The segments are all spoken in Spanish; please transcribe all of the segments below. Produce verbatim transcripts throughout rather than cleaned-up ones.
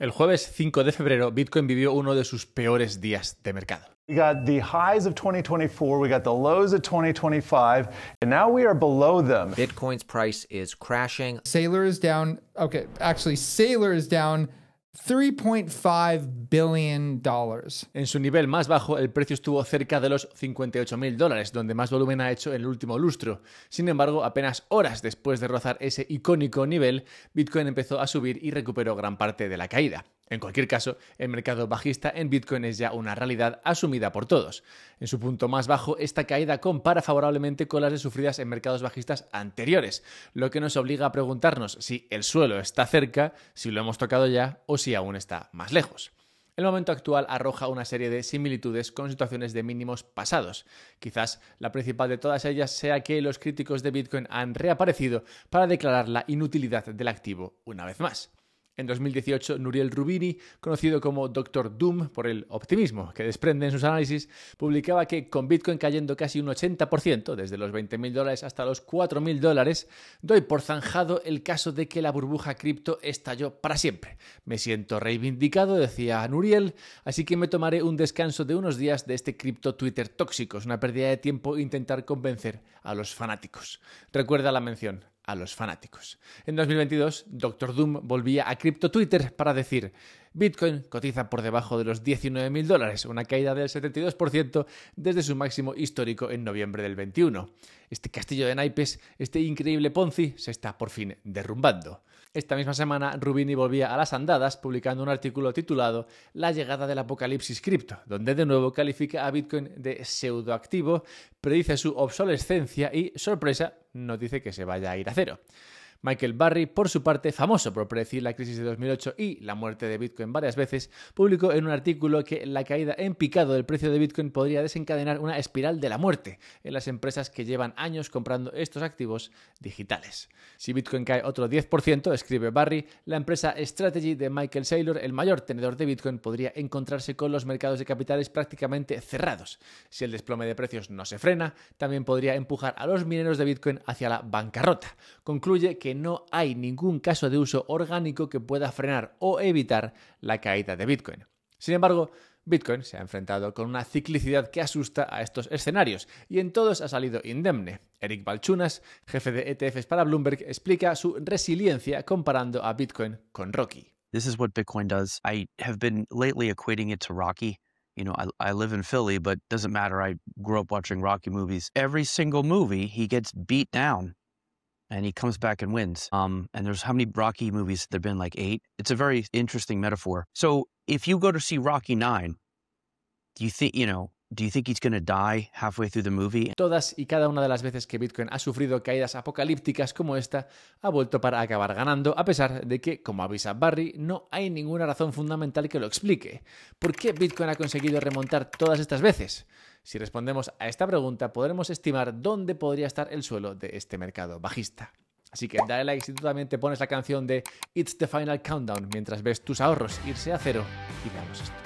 El jueves cinco de febrero, Bitcoin vivió uno de sus peores días de mercado. We got the highs of twenty twenty-four, we got the lows of twenty twenty-five, and now we are below them. Bitcoin's price is crashing. Sailor is down, okay, actually Sailor is down three point five billion dollars. En su nivel más bajo, el precio estuvo cerca de los cincuenta y ocho mil dólares, donde más volumen ha hecho en el último lustro. Sin embargo, apenas horas después de rozar ese icónico nivel, Bitcoin empezó a subir y recuperó gran parte de la caída. En cualquier caso, el mercado bajista en Bitcoin es ya una realidad asumida por todos. En su punto más bajo, esta caída compara favorablemente con las de sufridas en mercados bajistas anteriores, lo que nos obliga a preguntarnos si el suelo está cerca, si lo hemos tocado ya o si aún está más lejos. El momento actual arroja una serie de similitudes con situaciones de mínimos pasados. Quizás la principal de todas ellas sea que los críticos de Bitcoin han reaparecido para declarar la inutilidad del activo una vez más. En dos mil dieciocho, Nouriel Roubini, conocido como doctor Doom por el optimismo que desprende en sus análisis, publicaba que con Bitcoin cayendo casi un ochenta por ciento, desde los veinte mil dólares hasta los cuatro mil dólares, doy por zanjado el caso de que la burbuja cripto estalló para siempre. Me siento reivindicado, decía Nouriel, así que me tomaré un descanso de unos días de este cripto Twitter tóxico. Es una pérdida de tiempo intentar convencer a los fanáticos. Recuerda la mención a los fanáticos. En dos mil veintidós, doctor Doom volvía a Crypto Twitter para decir: Bitcoin cotiza por debajo de los diecinueve mil dólares, una caída del setenta y dos por ciento desde su máximo histórico en noviembre del veintiuno. Este castillo de naipes, este increíble Ponzi, se está por fin derrumbando. Esta misma semana, Roubini volvía a las andadas publicando un artículo titulado La llegada del apocalipsis cripto, donde de nuevo califica a Bitcoin de pseudoactivo, predice su obsolescencia y, sorpresa, no dice que se vaya a ir a cero. Michael Burry, por su parte, famoso por predecir la crisis de dos mil ocho y la muerte de Bitcoin varias veces, publicó en un artículo que la caída en picado del precio de Bitcoin podría desencadenar una espiral de la muerte en las empresas que llevan años comprando estos activos digitales. Si Bitcoin cae otro diez por ciento, escribe Burry, la empresa Strategy de Michael Saylor, el mayor tenedor de Bitcoin, podría encontrarse con los mercados de capitales prácticamente cerrados. Si el desplome de precios no se frena, también podría empujar a los mineros de Bitcoin hacia la bancarrota. Concluye que no hay ningún caso de uso orgánico que pueda frenar o evitar la caída de Bitcoin. Sin embargo, Bitcoin se ha enfrentado con una ciclicidad que asusta a estos escenarios y en todos ha salido indemne. Eric Balchunas, jefe de E T Fs para Bloomberg, explica su resiliencia comparando a Bitcoin con Rocky. This is what Bitcoin does. I have been lately equating it to Rocky. You know, I, I live in Philly, but doesn't matter. I grew up watching Rocky movies. Every single movie, he gets beat down. And he comes back and wins. Um, and there's how many Rocky movies? There've been like eight. It's a very interesting metaphor. So if you go to see Rocky nine, do you think, you know, do you think he's going to die halfway through the movie? Todas y cada una de las veces que Bitcoin ha sufrido caídas apocalípticas como esta, ha vuelto para acabar ganando, a pesar de que, como avisa Burry, no hay ninguna razón fundamental que lo explique. ¿Por qué Bitcoin ha conseguido remontar todas estas veces? Si respondemos a esta pregunta, podremos estimar dónde podría estar el suelo de este mercado bajista. Así que dale like si tú también te pones la canción de It's the Final Countdown mientras ves tus ahorros irse a cero y veamos esto.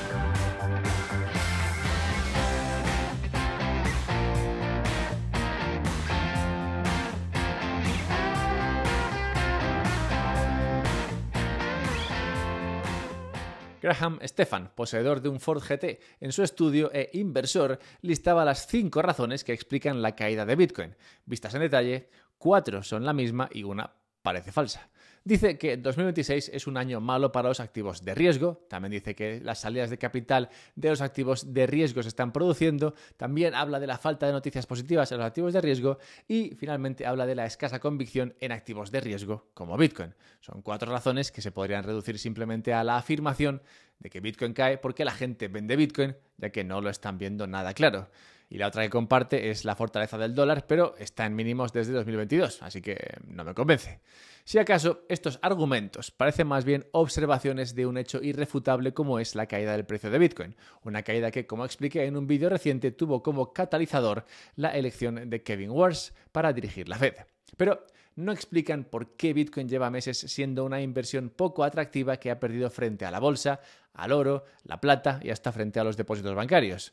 Graham Stephan, poseedor de un Ford G T, en su estudio e inversor, listaba las cinco razones que explican la caída de Bitcoin. Vistas en detalle, cuatro son la misma y una parece falsa. Dice que dos mil veintiséis es un año malo para los activos de riesgo, también dice que las salidas de capital de los activos de riesgo se están produciendo, también habla de la falta de noticias positivas en los activos de riesgo y finalmente habla de la escasa convicción en activos de riesgo como Bitcoin. Son cuatro razones que se podrían reducir simplemente a la afirmación de que Bitcoin cae porque la gente vende Bitcoin, ya que no lo están viendo nada claro. Y la otra que comparte es la fortaleza del dólar, pero está en mínimos desde dos mil veintidós, así que no me convence. Si acaso, estos argumentos parecen más bien observaciones de un hecho irrefutable como es la caída del precio de Bitcoin, una caída que, como expliqué en un vídeo reciente, tuvo como catalizador la elección de Kevin Warsh para dirigir la Fed. Pero no explican por qué Bitcoin lleva meses siendo una inversión poco atractiva que ha perdido frente a la bolsa, al oro, la plata y hasta frente a los depósitos bancarios.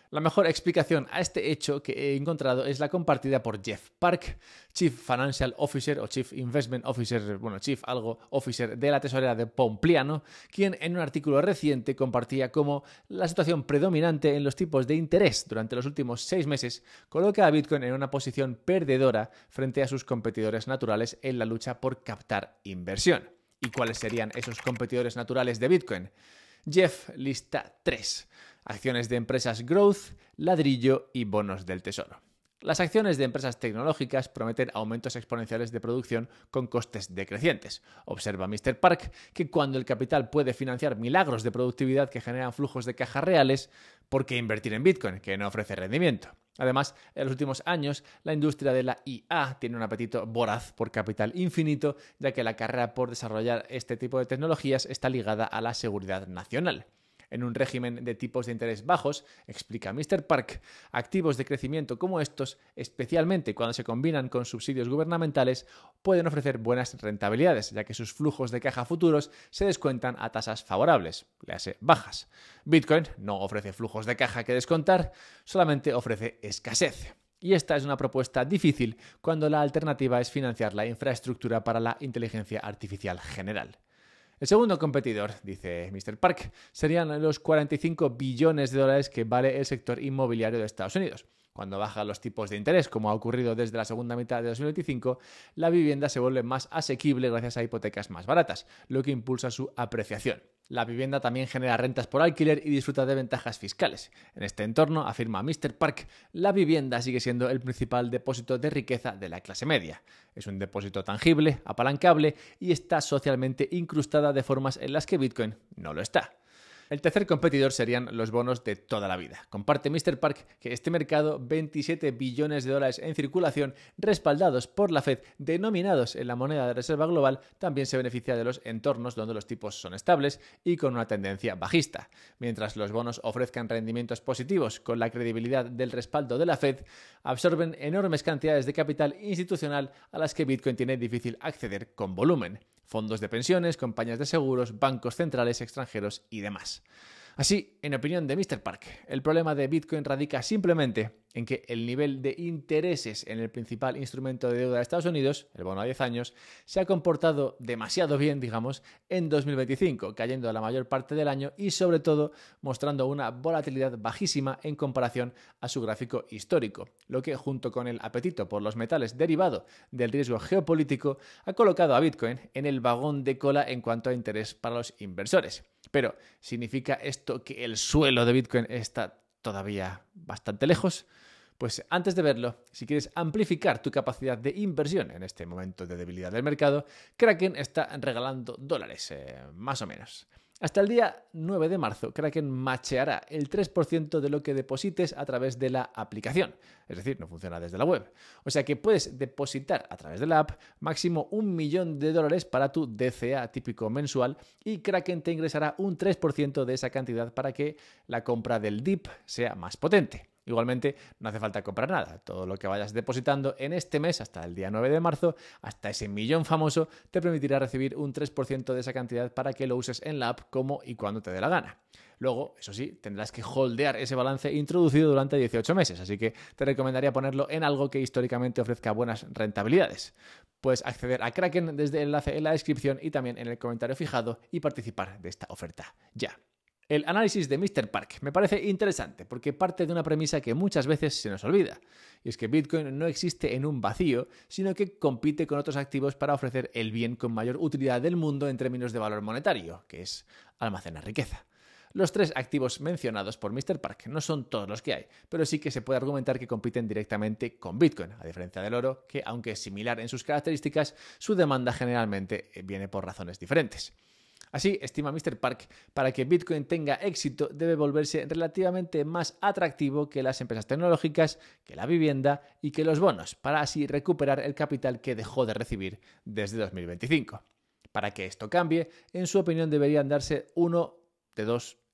La mejor explicación a este hecho que he encontrado es la compartida por Jeff Park, Chief Financial Officer o Chief Investment Officer, bueno, Chief algo Officer de la tesorera de Pompliano, quien en un artículo reciente compartía cómo la situación predominante en los tipos de interés durante los últimos seis meses coloca a Bitcoin en una posición perdedora frente a sus competidores naturales en la lucha por captar inversión. ¿Y cuáles serían esos competidores naturales de Bitcoin? Jeff lista tres. Acciones de empresas growth, ladrillo y bonos del tesoro. Las acciones de empresas tecnológicas prometen aumentos exponenciales de producción con costes decrecientes. Observa mister Park que cuando el capital puede financiar milagros de productividad que generan flujos de caja reales, ¿por qué invertir en Bitcoin, que no ofrece rendimiento? Además, en los últimos años, la industria de la I A tiene un apetito voraz por capital infinito, ya que la carrera por desarrollar este tipo de tecnologías está ligada a la seguridad nacional. En un régimen de tipos de interés bajos, explica mister Park, activos de crecimiento como estos, especialmente cuando se combinan con subsidios gubernamentales, pueden ofrecer buenas rentabilidades, ya que sus flujos de caja futuros se descuentan a tasas favorables, le hace bajas. Bitcoin no ofrece flujos de caja que descontar, solamente ofrece escasez. Y esta es una propuesta difícil cuando la alternativa es financiar la infraestructura para la inteligencia artificial general. El segundo competidor, dice mister Park, serían los cuarenta y cinco billones de dólares que vale el sector inmobiliario de Estados Unidos. Cuando bajan los tipos de interés, como ha ocurrido desde la segunda mitad de dos mil veinticinco, la vivienda se vuelve más asequible gracias a hipotecas más baratas, lo que impulsa su apreciación. La vivienda también genera rentas por alquiler y disfruta de ventajas fiscales. En este entorno, afirma mister Park, la vivienda sigue siendo el principal depósito de riqueza de la clase media. Es un depósito tangible, apalancable y está socialmente incrustada de formas en las que Bitcoin no lo está. El tercer competidor serían los bonos de toda la vida. Comparte mister Park que este mercado, veintisiete billones de dólares en circulación, respaldados por la Fed, denominados en la moneda de reserva global, también se beneficia de los entornos donde los tipos son estables y con una tendencia bajista. Mientras los bonos ofrezcan rendimientos positivos con la credibilidad del respaldo de la Fed, absorben enormes cantidades de capital institucional a las que Bitcoin tiene difícil acceder con volumen. Fondos de pensiones, compañías de seguros, bancos centrales extranjeros y demás. Así, en opinión de mister Park, el problema de Bitcoin radica simplemente en que el nivel de intereses en el principal instrumento de deuda de Estados Unidos, el bono a diez años, se ha comportado demasiado bien, digamos, en dos mil veinticinco, cayendo la mayor parte del año y, sobre todo, mostrando una volatilidad bajísima en comparación a su gráfico histórico, lo que, junto con el apetito por los metales derivado del riesgo geopolítico, ha colocado a Bitcoin en el vagón de cola en cuanto a interés para los inversores. Pero, ¿significa esto que el suelo de Bitcoin está todavía bastante lejos? Pues antes de verlo, si quieres amplificar tu capacidad de inversión en este momento de debilidad del mercado, Kraken está regalando dólares, eh, más o menos. Hasta el día nueve de marzo, Kraken macheará el tres por ciento de lo que deposites a través de la aplicación. Es decir, no funciona desde la web. O sea que puedes depositar a través de la app máximo un millón de dólares para tu D C A típico mensual y Kraken te ingresará un tres por ciento de esa cantidad para que la compra del D I P sea más potente. Igualmente, no hace falta comprar nada. Todo lo que vayas depositando en este mes hasta el día nueve de marzo, hasta ese millón famoso, te permitirá recibir un tres por ciento de esa cantidad para que lo uses en la app como y cuando te dé la gana. Luego, eso sí, tendrás que holdear ese balance introducido durante dieciocho meses, así que te recomendaría ponerlo en algo que históricamente ofrezca buenas rentabilidades. Puedes acceder a Kraken desde el enlace en la descripción y también en el comentario fijado y participar de esta oferta ya. El análisis de mister Park me parece interesante porque parte de una premisa que muchas veces se nos olvida, y es que Bitcoin no existe en un vacío, sino que compite con otros activos para ofrecer el bien con mayor utilidad del mundo en términos de valor monetario, que es almacenar riqueza. Los tres activos mencionados por mister Park no son todos los que hay, pero sí que se puede argumentar que compiten directamente con Bitcoin, a diferencia del oro, que aunque es similar en sus características, su demanda generalmente viene por razones diferentes. Así, estima mister Park, para que Bitcoin tenga éxito debe volverse relativamente más atractivo que las empresas tecnológicas, que la vivienda y que los bonos, para así recuperar el capital que dejó de recibir desde dos mil veinticinco. Para que esto cambie, en su opinión deberían darse uno de dos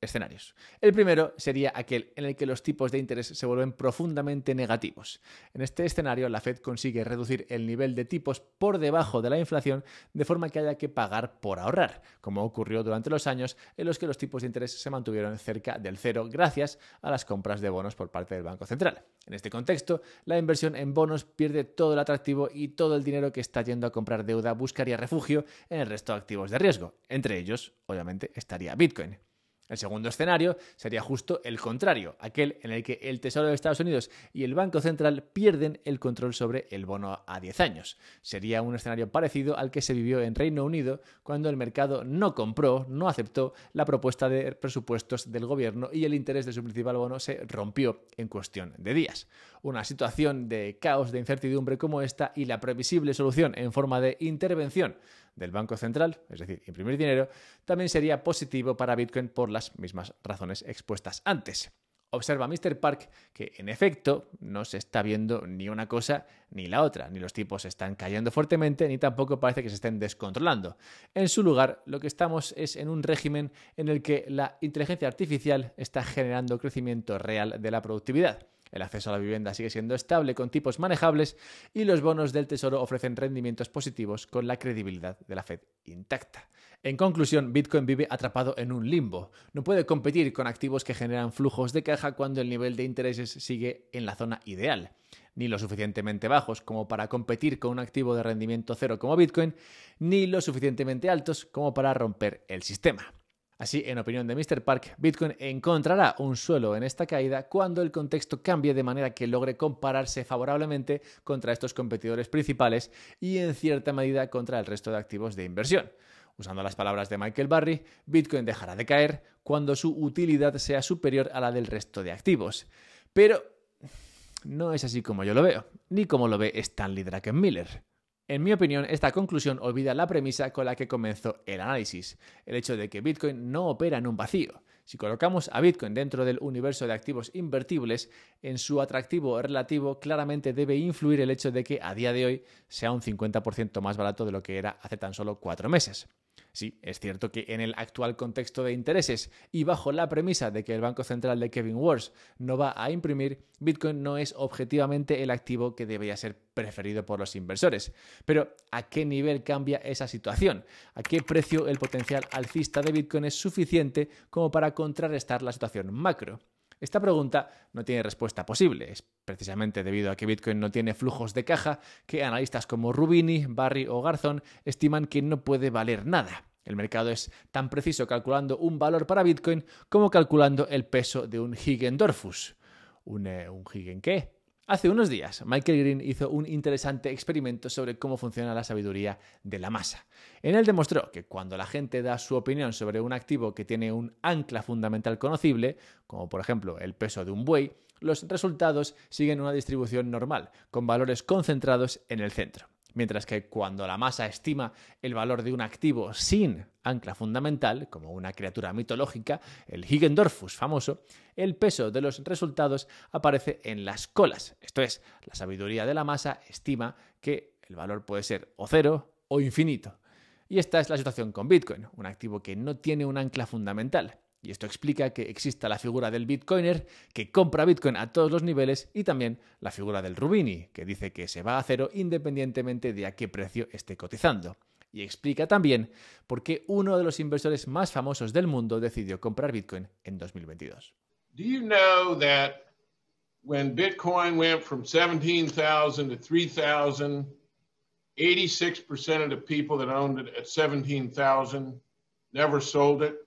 escenarios. El primero sería aquel en el que los tipos de interés se vuelven profundamente negativos. En este escenario, la Fed consigue reducir el nivel de tipos por debajo de la inflación de forma que haya que pagar por ahorrar, como ocurrió durante los años en los que los tipos de interés se mantuvieron cerca del cero gracias a las compras de bonos por parte del Banco Central. En este contexto, la inversión en bonos pierde todo el atractivo y todo el dinero que está yendo a comprar deuda buscaría refugio en el resto de activos de riesgo. Entre ellos, obviamente, estaría Bitcoin. El segundo escenario sería justo el contrario, aquel en el que el Tesoro de Estados Unidos y el Banco Central pierden el control sobre el bono a diez años. Sería un escenario parecido al que se vivió en Reino Unido cuando el mercado no compró, no aceptó la propuesta de presupuestos del gobierno y el interés de su principal bono se rompió en cuestión de días. Una situación de caos, de incertidumbre como esta y la previsible solución en forma de intervención del Banco Central, es decir, imprimir dinero, también sería positivo para Bitcoin por las mismas razones expuestas antes. Observa mister Park que, en efecto, no se está viendo ni una cosa ni la otra, ni los tipos están cayendo fuertemente, ni tampoco parece que se estén descontrolando. En su lugar, lo que estamos es en un régimen en el que la inteligencia artificial está generando crecimiento real de la productividad. El acceso a la vivienda sigue siendo estable con tipos manejables y los bonos del Tesoro ofrecen rendimientos positivos con la credibilidad de la Fed intacta. En conclusión, Bitcoin vive atrapado en un limbo. No puede competir con activos que generan flujos de caja cuando el nivel de intereses sigue en la zona ideal, ni lo suficientemente bajos como para competir con un activo de rendimiento cero como Bitcoin, ni lo suficientemente altos como para romper el sistema. Así, en opinión de mister Park, Bitcoin encontrará un suelo en esta caída cuando el contexto cambie de manera que logre compararse favorablemente contra estos competidores principales y, en cierta medida, contra el resto de activos de inversión. Usando las palabras de Michael Burry, Bitcoin dejará de caer cuando su utilidad sea superior a la del resto de activos. Pero no es así como yo lo veo, ni como lo ve Stanley Druckenmiller. En mi opinión, esta conclusión olvida la premisa con la que comenzó el análisis, el hecho de que Bitcoin no opera en un vacío. Si colocamos a Bitcoin dentro del universo de activos invertibles, en su atractivo relativo claramente debe influir el hecho de que a día de hoy sea un cincuenta por ciento más barato de lo que era hace tan solo cuatro meses. Sí, es cierto que en el actual contexto de intereses y bajo la premisa de que el Banco Central de Kevin Warsh no va a imprimir, Bitcoin no es objetivamente el activo que debería ser preferido por los inversores. Pero, ¿a qué nivel cambia esa situación? ¿A qué precio el potencial alcista de Bitcoin es suficiente como para contrarrestar la situación macro? Esta pregunta no tiene respuesta posible. Es precisamente debido a que Bitcoin no tiene flujos de caja que analistas como Rubini, Burry o Garzón estiman que no puede valer nada. El mercado es tan preciso calculando un valor para Bitcoin como calculando el peso de un Higgendorfus. ¿Un, eh, un Higgin qué? Hace unos días, Michael Green hizo un interesante experimento sobre cómo funciona la sabiduría de la masa. En él demostró que cuando la gente da su opinión sobre un activo que tiene un ancla fundamental conocible, como por ejemplo el peso de un buey, los resultados siguen una distribución normal, con valores concentrados en el centro. Mientras que cuando la masa estima el valor de un activo sin ancla fundamental, como una criatura mitológica, el Higgendorfus famoso, el peso de los resultados aparece en las colas. Esto es, la sabiduría de la masa estima que el valor puede ser o cero o infinito. Y esta es la situación con Bitcoin, un activo que no tiene un ancla fundamental. Y esto explica que exista la figura del Bitcoiner que compra Bitcoin a todos los niveles y también la figura del Rubini, que dice que se va a cero independientemente de a qué precio esté cotizando. Y explica también por qué uno de los inversores más famosos del mundo decidió comprar Bitcoin en dos mil veintidós. Do you know that when Bitcoin went from seventeen thousand to three thousand, eighty-six percent of the people that owned it at seventeen thousand never sold it?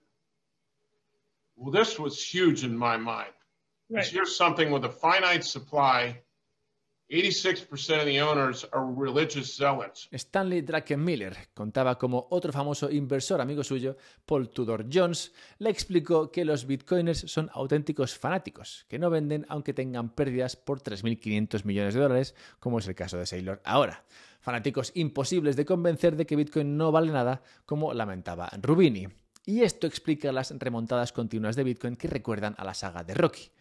Well, this was huge in my mind. Right. Here's something with a finite supply. eighty-six percent of the owners are religious zealots. Stanley Druckenmiller contaba como otro famoso inversor amigo suyo, Paul Tudor Jones, le explicó que los bitcoiners son auténticos fanáticos, que no venden aunque tengan pérdidas por tres mil quinientos millones de dólares, como es el caso de Saylor ahora. Fanáticos imposibles de convencer de que Bitcoin no vale nada, como lamentaba Rubini. Y esto explica las remontadas continuas de Bitcoin que recuerdan a la saga de Rocky.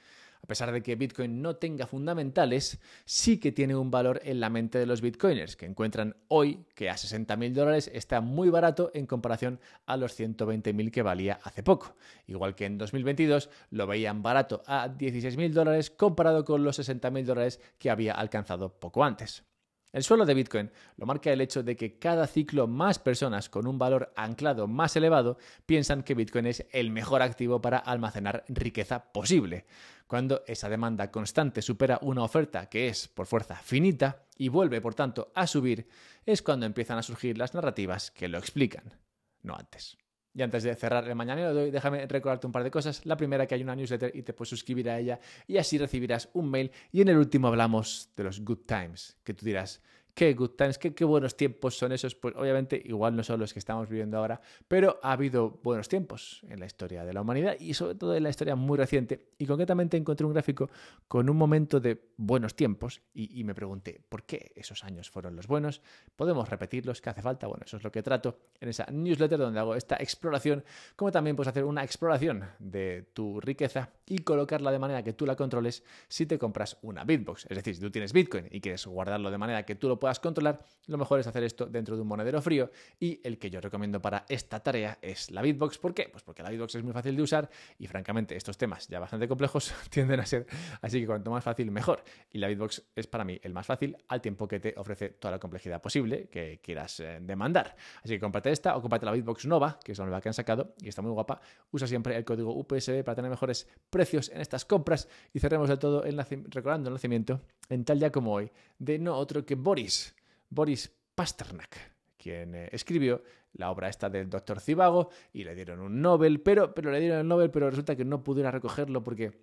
A pesar de que Bitcoin no tenga fundamentales, sí que tiene un valor en la mente de los bitcoiners, que encuentran hoy que a sesenta mil dólares está muy barato en comparación a los ciento veinte mil que valía hace poco. Igual que en dos mil veintidós lo veían barato a dieciséis mil dólares comparado con los sesenta mil dólares que había alcanzado poco antes. El suelo de Bitcoin lo marca el hecho de que cada ciclo más personas con un valor anclado más elevado piensan que Bitcoin es el mejor activo para almacenar riqueza posible. Cuando esa demanda constante supera una oferta que es, por fuerza, finita y vuelve, por tanto, a subir, es cuando empiezan a surgir las narrativas que lo explican, no antes. Y antes de cerrar el mañanero de hoy, déjame recordarte un par de cosas. La primera, que hay una newsletter y te puedes suscribir a ella y así recibirás un mail. Y en el último hablamos de los good times, que tú dirás, ¿qué good times? ¿Qué, qué buenos tiempos son esos? Pues obviamente igual no son los que estamos viviendo ahora, pero ha habido buenos tiempos en la historia de la humanidad y sobre todo en la historia muy reciente. Y concretamente encontré un gráfico con un momento de buenos tiempos y, y me pregunté, ¿por qué esos años fueron los buenos? ¿Podemos repetirlos? ¿Qué hace falta? Bueno, eso es lo que trato en esa newsletter donde hago esta exploración, como también puedes hacer una exploración de tu riqueza y colocarla de manera que tú la controles si te compras una Bitbox. Es decir, si tú tienes Bitcoin y quieres guardarlo de manera que tú lo puedas controlar, lo mejor es hacer esto dentro de un monedero frío y el que yo recomiendo para esta tarea es la Bitbox. ¿Por qué? Pues porque la Bitbox es muy fácil de usar y francamente estos temas ya bastante complejos tienden a ser, así que cuanto más fácil mejor, y la Bitbox es para mí el más fácil al tiempo que te ofrece toda la complejidad posible que quieras eh, demandar. Así que cómprate esta o cómprate la Bitbox Nova, que es la nueva que han sacado y está muy guapa. Usa siempre el código U P S B para tener mejores precios en estas compras y cerremos del todo el naci- recordando el nacimiento en tal día como hoy de no otro que Boris Boris Pasternak, quien eh, escribió la obra esta del doctor Zhivago y le dieron un Nobel, pero, pero le dieron el Nobel, pero resulta que no pudiera recogerlo porque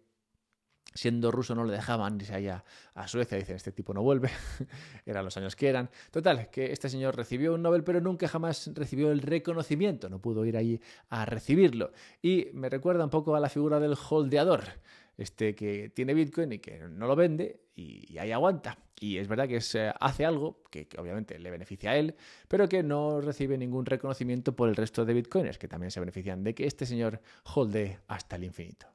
siendo ruso no le dejaban irse allá a Suecia. Dicen, este tipo no vuelve, eran los años que eran. Total, que este señor recibió un Nobel, pero nunca jamás recibió el reconocimiento, no pudo ir allí a recibirlo. Y me recuerda un poco a la figura del holdeador, este que tiene Bitcoin y que no lo vende y, y ahí aguanta. Y es verdad que es, eh, hace algo que, que obviamente le beneficia a él, pero que no recibe ningún reconocimiento por el resto de Bitcoiners, que también se benefician de que este señor holdee hasta el infinito.